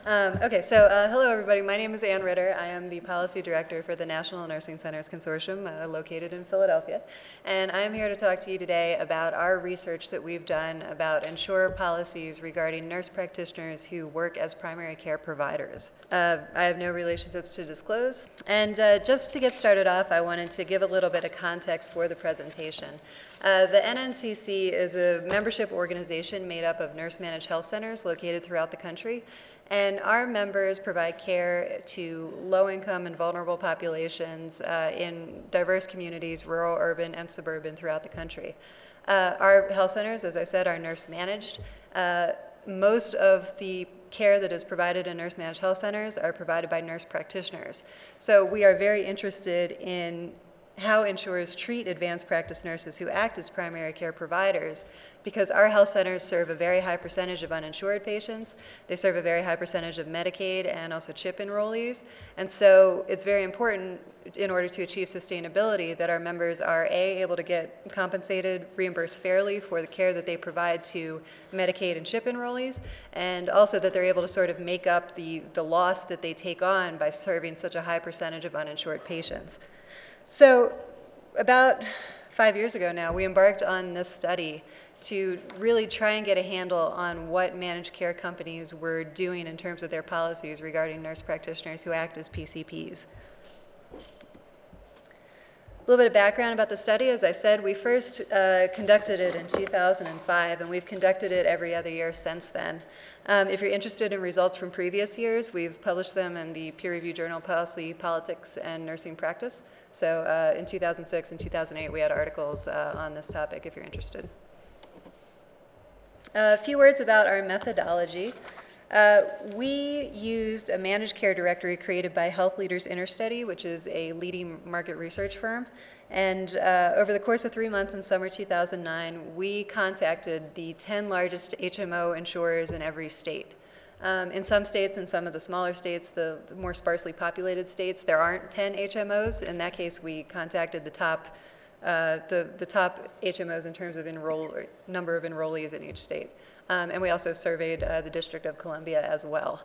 Hello everybody. My name is Ann Ritter. I am the Policy Director for the National Nursing Centers Consortium located in Philadelphia. And I am here to talk to you today about our research that we've done about insurer policies regarding nurse practitioners who work as primary care providers. I have no relationships to disclose. And just to get started off, I wanted to give a little bit of context for the presentation. The NNCC is a membership organization made up of nurse-managed health centers located throughout the country. And our members provide care to low-income and vulnerable populations in diverse communities, rural, urban, and suburban throughout the country. Our health centers, as I said, are nurse-managed. Most of the care that is provided in nurse-managed health centers are provided by nurse practitioners. So we are very interested in how insurers treat advanced practice nurses who act as primary care providers, because our health centers serve a very high percentage of uninsured patients. They serve a very high percentage of Medicaid and also CHIP enrollees. And so it's very important in order to achieve sustainability that our members are able to get compensated, reimbursed fairly for the care that they provide to Medicaid and CHIP enrollees, and also that they're able to sort of make up the loss that they take on by serving such a high percentage of uninsured patients. So about 5 years ago now, we embarked on this study to really try and get a handle on what managed care companies were doing in terms of their policies regarding nurse practitioners who act as PCPs. A little bit of background about the study. As I said, we first conducted it in 2005, and we've conducted it every other year since then. If you're interested in results from previous years, we've published them in the peer-reviewed journal Policy, Politics, and Nursing Practice. So in 2006 and 2008, we had articles on this topic if you're interested. A few words about our methodology. We used a managed care directory created by Health Leaders Interstudy, which is a leading market research firm. And over the course of 3 months in summer 2009, we contacted the 10 largest HMO insurers in every state. In some states, in some of the smaller states, the more sparsely populated states, there aren't 10 HMOs. In that case, we contacted the top HMOs in terms of number of enrollees in each state. And we also surveyed the District of Columbia as well.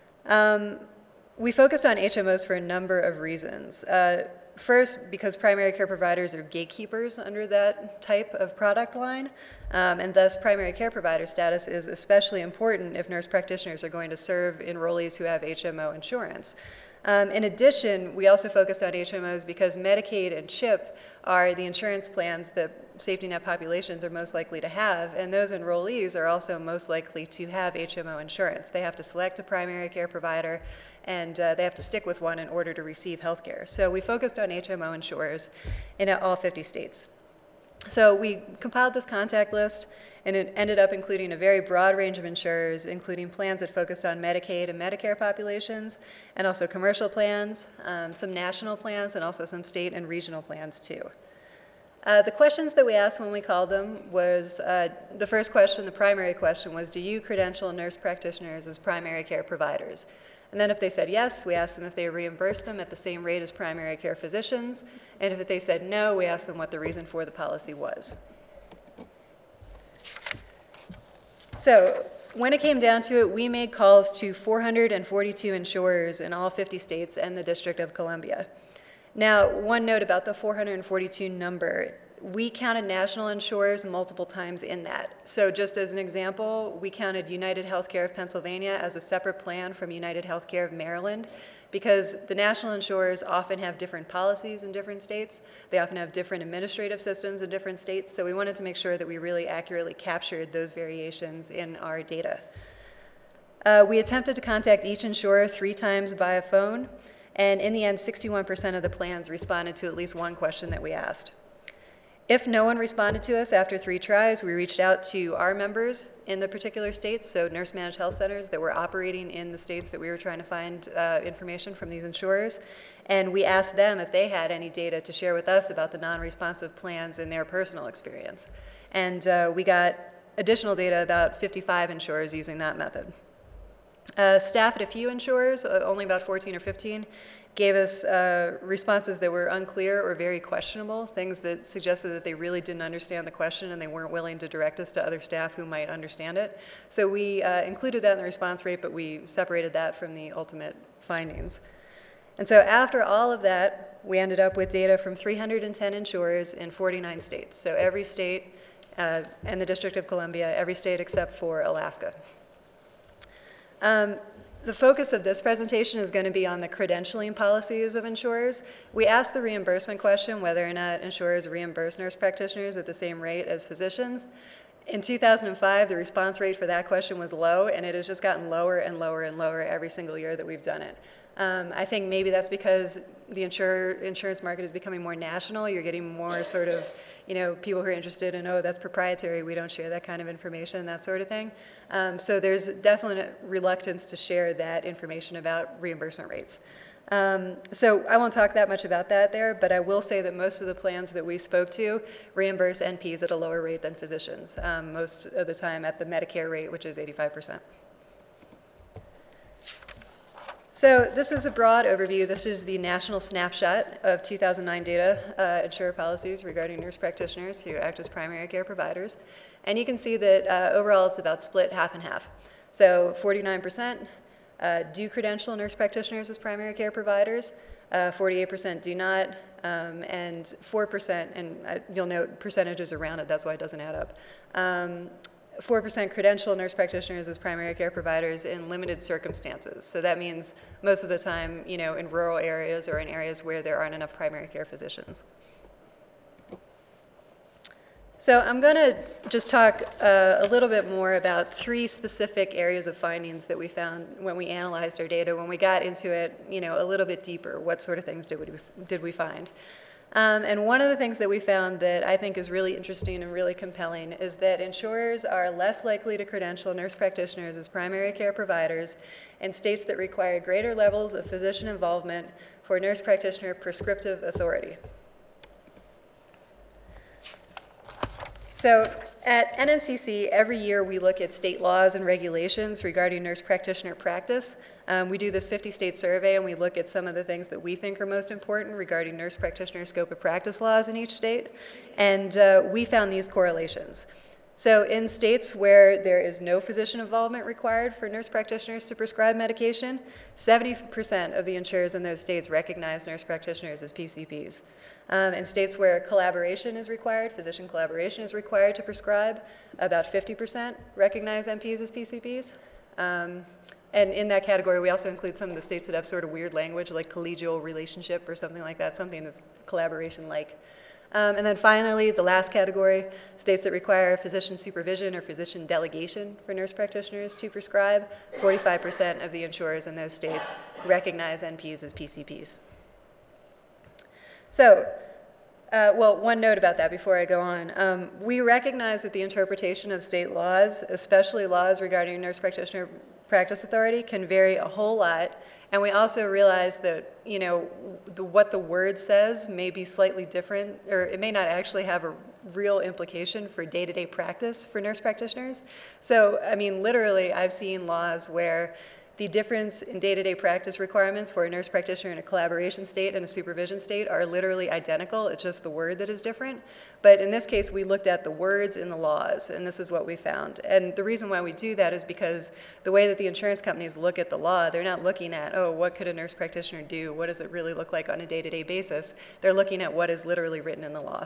We focused on HMOs for a number of reasons. First, because primary care providers are gatekeepers under that type of product line, and thus primary care provider status is especially important if nurse practitioners are going to serve enrollees who have HMO insurance. In addition, we also focused on HMOs because Medicaid and CHIP are the insurance plans that safety net populations are most likely to have, and those enrollees are also most likely to have HMO insurance. They have to select a primary care provider, and they have to stick with one in order to receive health care. So we focused on HMO insurers in all 50 states. So we compiled this contact list, and it ended up including a very broad range of insurers, including plans that focused on Medicaid and Medicare populations, and also commercial plans, some national plans, and also some state and regional plans too. The questions that we asked when we called them was, the first question, the primary question was, do you credential nurse practitioners as primary care providers? And then if they said yes, we asked them if they reimbursed them at the same rate as primary care physicians. And if they said no, we asked them what the reason for the policy was. So when it came down to it, we made calls to 442 insurers in all 50 states and the District of Columbia. Now, one note about the 442 number. We counted national insurers multiple times in that. So just as an example, we counted United Healthcare of Pennsylvania as a separate plan from United Healthcare of Maryland, because the national insurers often have different policies in different states. They often have different administrative systems in different states. So we wanted to make sure that we really accurately captured those variations in our data. We attempted to contact each insurer 3 times via phone. And in the end, 61% of the plans responded to at least one question that we asked. If no one responded to us after 3 tries, we reached out to our members in the particular states, so nurse-managed health centers that were operating in the states that we were trying to find information from these insurers, and we asked them if they had any data to share with us about the non-responsive plans in their personal experience. And we got additional data about 55 insurers using that method. Staff at a few insurers, only about 14 or 15, gave us responses that were unclear or very questionable, things that suggested that they really didn't understand the question and they weren't willing to direct us to other staff who might understand it. So we included that in the response rate, but we separated that from the ultimate findings. And so after all of that, we ended up with data from 310 insurers in 49 states. So every state and the District of Columbia, every state except for Alaska. The focus of this presentation is going to be on the credentialing policies of insurers. We asked the reimbursement question whether or not insurers reimburse nurse practitioners at the same rate as physicians. In 2005, the response rate for that question was low, and it has just gotten lower and lower and lower every single year that we've done it. I think maybe that's because the insurance market is becoming more national. You're getting more sort of, people who are interested in, oh, that's proprietary, we don't share that kind of information, that sort of thing. So there's definite reluctance to share that information about reimbursement rates. So I won't talk that much about that there, but I will say that most of the plans that we spoke to reimburse NPs at a lower rate than physicians, most of the time at the Medicare rate, which is 85%. So this is a broad overview. This is the national snapshot of 2009 data, insurer policies regarding nurse practitioners who act as primary care providers. And you can see that overall it's about split half and half. So 49% do credential nurse practitioners as primary care providers, 48% do not, and 4%, and you'll note percentages are rounded, that's why it doesn't add up. 4% credential nurse practitioners as primary care providers in limited circumstances. So that means most of the time, in rural areas or in areas where there aren't enough primary care physicians. So I'm going to just talk a little bit more about 3 specific areas of findings that we found when we analyzed our data, when we got into it, a little bit deeper. What sort of things did we find? And one of the things that we found that I think is really interesting and really compelling is that insurers are less likely to credential nurse practitioners as primary care providers in states that require greater levels of physician involvement for nurse practitioner prescriptive authority. So at NNCC, every year we look at state laws and regulations regarding nurse practitioner practice. We do this 50-state survey, and we look at some of the things that we think are most important regarding nurse practitioner scope of practice laws in each state, and we found these correlations. So in states where there is no physician involvement required for nurse practitioners to prescribe medication, 70% of the insurers in those states recognize nurse practitioners as PCPs. In states where collaboration is required, physician collaboration is required to prescribe, about 50% recognize NPs as PCPs. And in that category, we also include some of the states that have sort of weird language, like collegial relationship or something like that, something that's collaboration-like. And then finally, the last category, states that require physician supervision or physician delegation for nurse practitioners to prescribe, 45% of the insurers in those states recognize NPs as PCPs. So, well, one note about that before I go on. We recognize that the interpretation of state laws, especially laws regarding nurse practitioner practice authority, can vary a whole lot. And we also realize that, what the word says may be slightly different, or it may not actually have a real implication for day-to-day practice for nurse practitioners. So, I mean, literally, I've seen laws where the difference in day-to-day practice requirements for a nurse practitioner in a collaboration state and a supervision state are literally identical. It's just the word that is different. But in this case, we looked at the words in the laws, and this is what we found. And the reason why we do that is because the way that the insurance companies look at the law, they're not looking at, oh, what could a nurse practitioner do? What does it really look like on a day-to-day basis? They're looking at what is literally written in the law.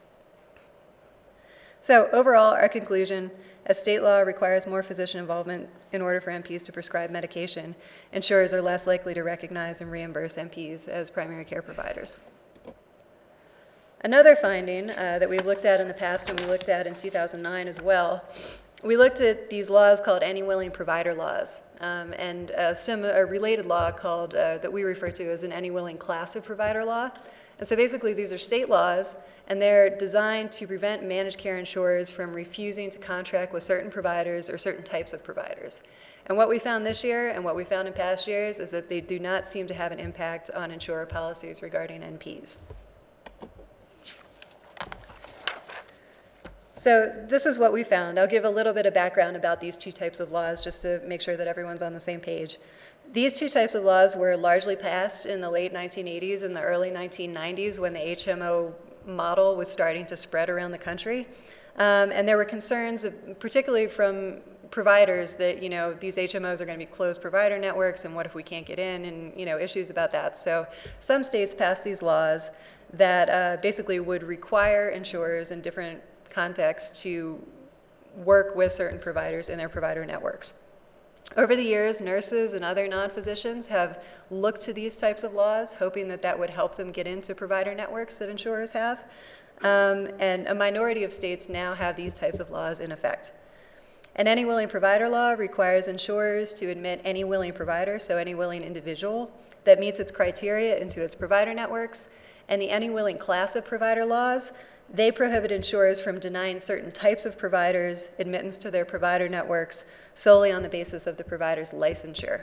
So overall, our conclusion, as state law requires more physician involvement in order for NPs to prescribe medication, insurers are less likely to recognize and reimburse NPs as primary care providers. Another finding that we've looked at in the past, and we looked at in 2009 as well, we looked at these laws called any willing provider laws, and a related law called, that we refer to as an any willing class of provider law. And so basically these are state laws, and they're designed to prevent managed care insurers from refusing to contract with certain providers or certain types of providers. And what we found this year and what we found in past years is that they do not seem to have an impact on insurer policies regarding NPs. So this is what we found. I'll give a little bit of background about these two types of laws just to make sure that everyone's on the same page. These two types of laws were largely passed in the late 1980s and the early 1990s when the HMO model was starting to spread around the country. And there were concerns, particularly from providers, that these HMOs are going to be closed provider networks, and what if we can't get in, and issues about that. So some states passed these laws that basically would require insurers in different contexts to work with certain providers in their provider networks. Over the years, nurses and other non-physicians have looked to these types of laws, hoping that that would help them get into provider networks that insurers have. And a minority of states now have these types of laws in effect. An any willing provider law requires insurers to admit any willing provider, so any willing individual, that meets its criteria into its provider networks. And the any willing class of provider laws, they prohibit insurers from denying certain types of providers admittance to their provider networks solely on the basis of the provider's licensure.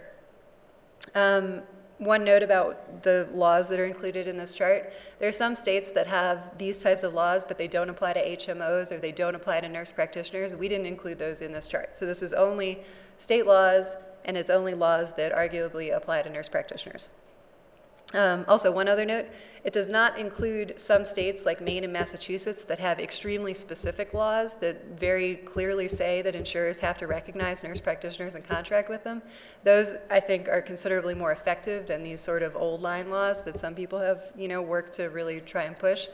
One note about the laws that are included in this chart. There are some states that have these types of laws, but they don't apply to HMOs or they don't apply to nurse practitioners. We didn't include those in this chart. So this is only state laws, and it's only laws that arguably apply to nurse practitioners. Also, one other note, it does not include some states like Maine and Massachusetts that have extremely specific laws that very clearly say that insurers have to recognize nurse practitioners and contract with them. Those, I think, are considerably more effective than these sort of old line laws that some people have, worked to really try and push.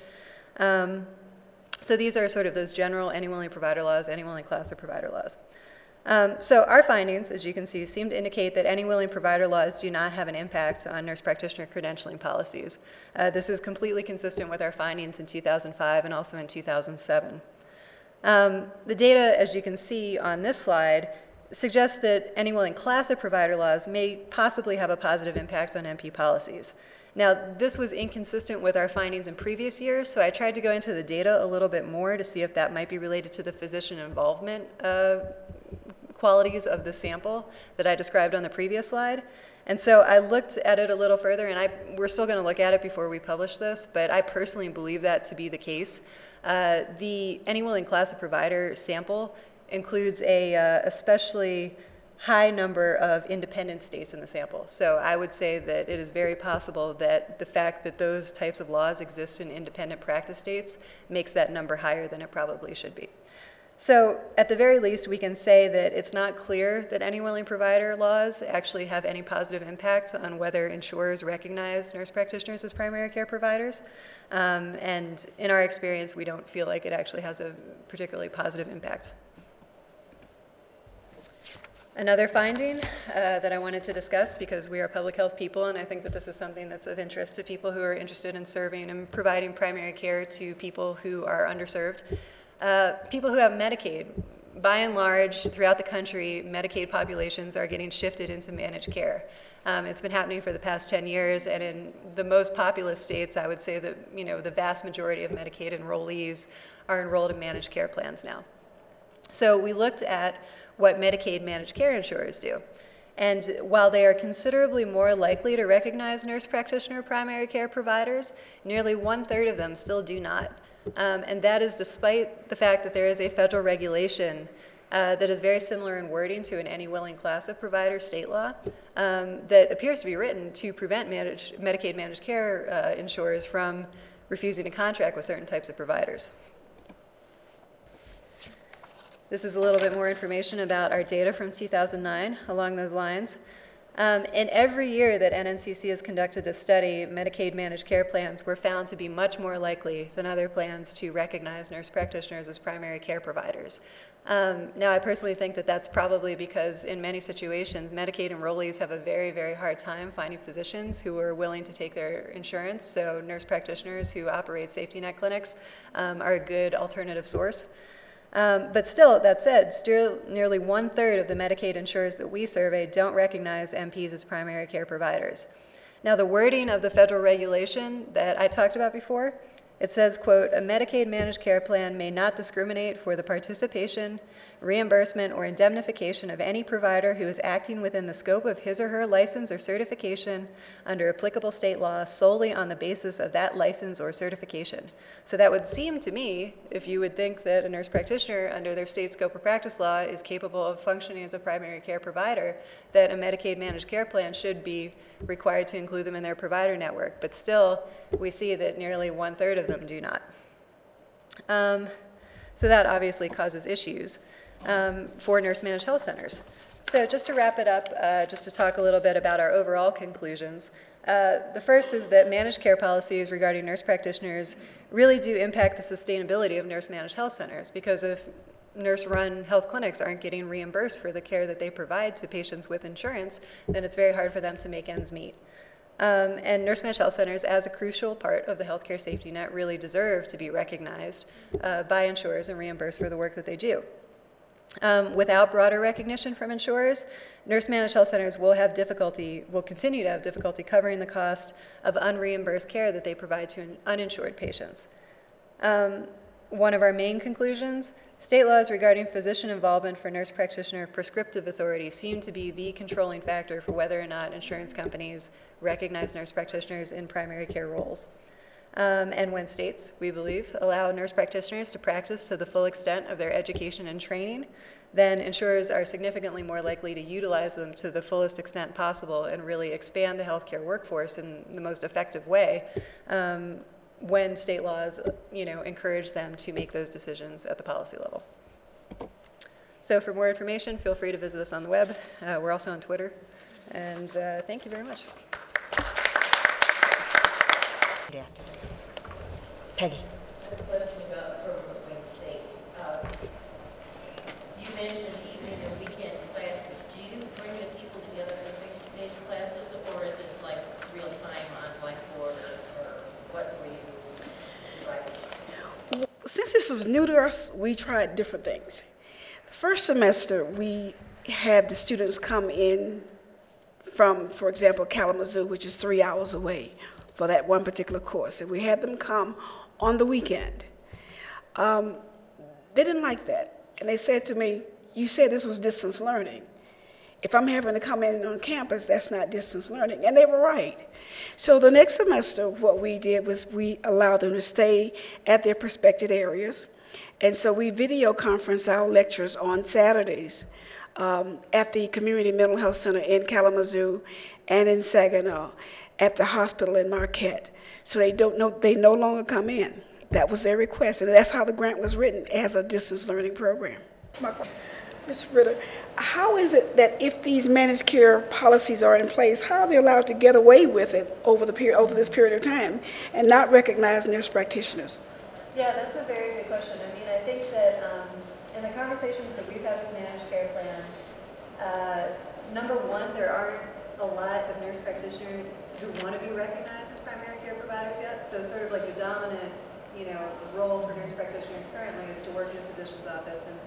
So these are sort of those general any willing provider laws, any willing class of provider laws. So our findings, as you can see, seem to indicate that any willing provider laws do not have an impact on nurse practitioner credentialing policies. This is completely consistent with our findings in 2005 and also in 2007. The data, as you can see on this slide, suggests that any willing class of provider laws may possibly have a positive impact on NP policies. Now, this was inconsistent with our findings in previous years, so I tried to go into the data a little bit more to see if that might be related to the physician involvement qualities of the sample that I described on the previous slide. And so I looked at it a little further, and we're still going to look at it before we publish this, but I personally believe that to be the case. The any willing class of provider sample includes a especially high number of independent states in the sample. So I would say that it is very possible that the fact that those types of laws exist in independent practice states makes that number higher than it probably should be. So at the very least, we can say that it's not clear that any willing provider laws actually have any positive impact on whether insurers recognize nurse practitioners as primary care providers. And in our experience, we don't feel like it actually has a particularly positive impact. Another finding that I wanted to discuss, because we are public health people, and I think that this is something that's of interest to people who are interested in serving and providing primary care to people who are underserved. People who have Medicaid, by and large, throughout the country, Medicaid populations are getting shifted into managed care. It's been happening for the past 10 years, and in the most populous states, I would say that the vast majority of Medicaid enrollees are enrolled in managed care plans now. So we looked at what Medicaid managed care insurers do. And while they are considerably more likely to recognize nurse practitioner primary care providers, nearly 1/3 of them still do not. And that is despite the fact that there is a federal regulation that is very similar in wording to an any willing class of provider state law that appears to be written to prevent Medicaid managed care insurers from refusing to contract with certain types of providers. This is a little bit more information about our data from 2009 along those lines. In every year that NNCC has conducted this study, Medicaid managed care plans were found to be much more likely than other plans to recognize nurse practitioners as primary care providers. Now, I personally think that that's probably because in many situations, Medicaid enrollees have a very, very hard time finding physicians who are willing to take their insurance, so nurse practitioners who operate safety net clinics are a good alternative source. But still, that said, still nearly 1/3 of the Medicaid insurers that we surveyed don't recognize NPs as primary care providers. Now, the wording of the federal regulation that I talked about before, it says, quote, "A Medicaid managed care plan may not discriminate for the participation, reimbursement, or indemnification of any provider who is acting within the scope of his or her license or certification under applicable state law solely on the basis of that license or certification. So that would seem to me, if you would think that a nurse practitioner under their state scope of practice law is capable of functioning as a primary care provider, that a Medicaid managed care plan should be required to include them in their provider network. But still, we see that nearly 1/3 of them do not. So that obviously causes issues for nurse managed health centers. So just to wrap it up, just to talk a little bit about our overall conclusions. The first is that managed care policies regarding nurse practitioners really do impact the sustainability of nurse managed health centers, because if nurse-run health clinics aren't getting reimbursed for the care that they provide to patients with insurance, then it's very hard for them to make ends meet. And nurse managed health centers, as a crucial part of the healthcare safety net, really deserve to be recognized by insurers and reimbursed for the work that they do. Without broader recognition from insurers, nurse managed health centers will continue to have difficulty covering the cost of unreimbursed care that they provide to uninsured patients. One of our main conclusions: state laws regarding physician involvement for nurse practitioner prescriptive authority seem to be the controlling factor for whether or not insurance companies recognize nurse practitioners in primary care roles. And when states, we believe, allow nurse practitioners to practice to the full extent of their education and training, then insurers are significantly more likely to utilize them to the fullest extent possible and really expand the healthcare workforce in the most effective way when state laws, encourage them to make those decisions at the policy level. So for more information, feel free to visit us on the web. We're also on Twitter. And thank you very much. Peggy. I have a question about program of Wayne State. You mentioned evening and weekend classes. Do you bring the people together for face-to-face classes, or is this like real time on Blackboard, or what were you describing? Since this was new to us, we tried different things. The first semester, we had the students come in from, for example, Kalamazoo, which is 3 hours away, for that one particular course, and we had them come on the weekend. They didn't like that, and they said to me, "You said this was distance learning. If I'm having to come in on campus, that's not distance learning." And they were right. So the next semester, what we did was we allowed them to stay at their prospective areas, and so we video conference our lectures on Saturdays at the Community Mental Health Center in Kalamazoo and in Saginaw, at the hospital in Marquette. So they no longer come in. That was their request, and that's how the grant was written, as a distance learning program. Ms. Ritter, how is it that if these managed care policies are in place, how are they allowed to get away with it over this period of time and not recognize nurse practitioners? Yeah, that's a very good question. I mean, I think that in the conversations that we've had with managed care plans, number one, there aren't a lot of nurse practitioners who want to be recognized as primary care providers yet. So sort of like the dominant, role for nurse practitioners currently is to work in a physician's office, and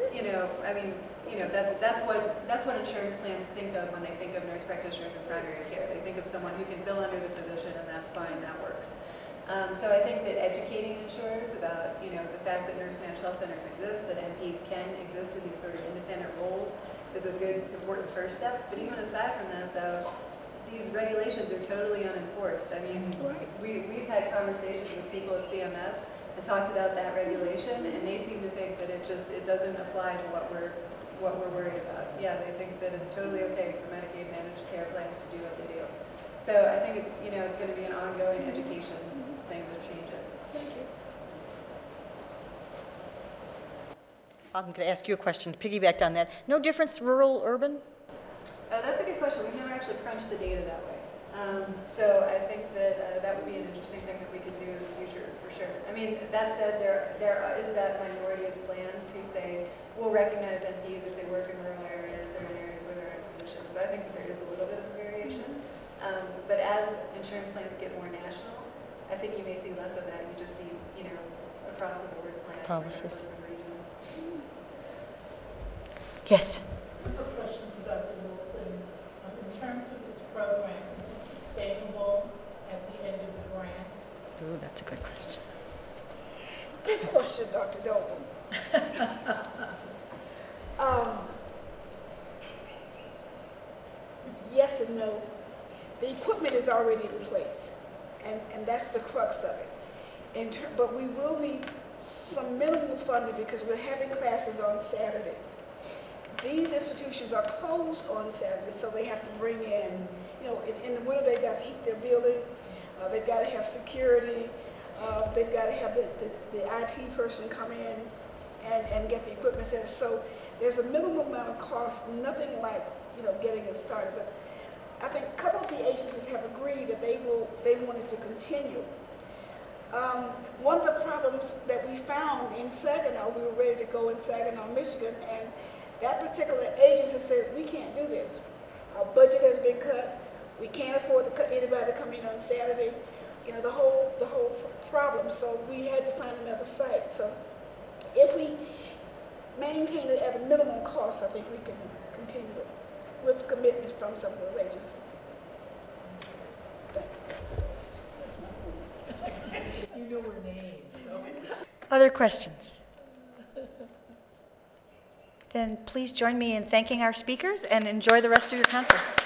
that's what insurance plans think of when they think of nurse practitioners in primary care. They think of someone who can fill under the physician, and that's fine, that works. So I think that educating insurers about the fact that nurse managed health centers exist, that NPs can exist in these sort of independent roles, is a good, important first step. But even aside from that, though, these regulations are totally unenforced. I mean, we've had conversations with people at CMS and talked about that regulation, and they seem to think that it doesn't apply to what we're worried about. Yeah, they think that it's totally okay for Medicaid managed care plans to do what they do. So I think it's it's going to be an ongoing education thing to change it. Thank you. I'm going to ask you a question to piggyback on that. No difference rural, urban? That's a good question. We've never actually crunched the data that way. So I think that that would be an interesting thing that we could do in the future, for sure. I mean, that said, there is that minority of plans who say, we'll recognize NPs if they work in rural areas or in areas where there are physicians. So I think that there is a little bit of a variation. But as insurance plans get more national, I think you may see less of that. You just see, across the board plans. Policies. Regional. Yes. I have a question for Dr. Wilson. In terms of this program, is it sustainable at the end of the grant? Ooh, that's a good question. Good question, Dr. Dolman. know, the equipment is already in place, and that's the crux of it. But we will need some minimal funding because we're having classes on Saturdays. These institutions are closed on Saturdays, so they have to bring in, you know, in the winter they've got to heat their building, they've got to have security, they've got to have the IT person come in and get the equipment set up. So there's a minimum amount of cost, nothing like, you know, getting it started. But I think a couple of the agencies have agreed that they want it to continue. One of the problems that we found in Saginaw, we were ready to go in Saginaw, Michigan, and that particular agency said, we can't do this. Our budget has been cut. We can't afford to cut anybody to come in on Saturday. You know, the whole problem. So we had to find another site. So if we maintain it at a minimum cost, I think we can continue it with commitment from some of those agencies. Thank you. You know her name, so. Other questions? Then please join me in thanking our speakers and enjoy the rest of your conference.